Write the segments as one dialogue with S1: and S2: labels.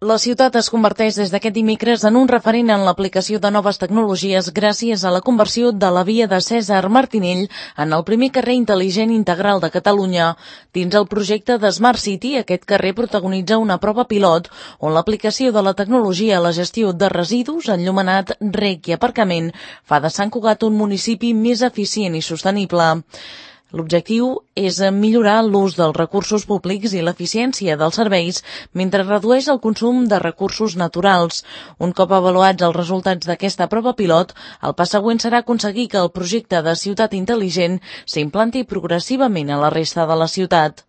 S1: La ciutat es converteix des d'aquest dimecres en un referent en l'aplicació de noves tecnologies gràcies a la conversió de la via de Cèsar Martinell en el primer carrer intel·ligent integral de Catalunya. Dins el projecte de Smart City, aquest carrer protagonitza una prova pilot on l'aplicació de la tecnologia a la gestió de residus, enllumenat, rec i aparcament fa de Sant Cugat un municipi més eficient i sostenible. L'objectiu és millorar l'ús dels recursos públics i l'eficiència dels serveis mentre redueix el consum de recursos naturals. Un cop avaluats els resultats d'aquesta prova pilot, el pas següent serà aconseguir que el projecte de ciutat intel·ligent s'implanti progressivament a la resta de la ciutat.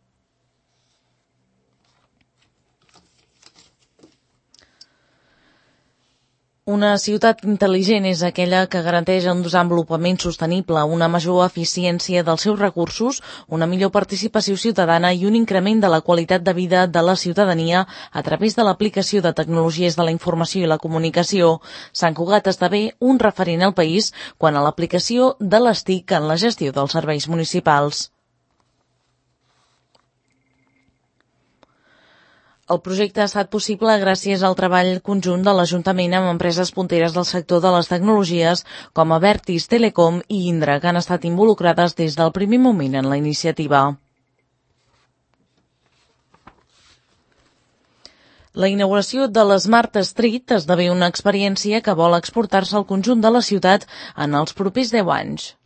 S1: Una ciutat intel·ligent és aquella que garanteix un desenvolupament sostenible, una major eficiència dels seus recursos, una millor participació ciutadana i un increment de la qualitat de vida de la ciutadania a través de l'aplicació de tecnologies de la informació i la comunicació. Sant Cugat esdevé un referent al país quant a l'aplicació de les TIC en la gestió dels serveis municipals. El projecte ha estat possible gràcies al treball conjunt de l'Ajuntament amb empreses punteres del sector de les tecnologies com Abertis, Telecom i Indra, que han estat involucrades des del primer moment en la iniciativa. La inauguració de l'Smart Street esdevé una experiència que vol exportar-se al conjunt de la ciutat en els propers 10 anys.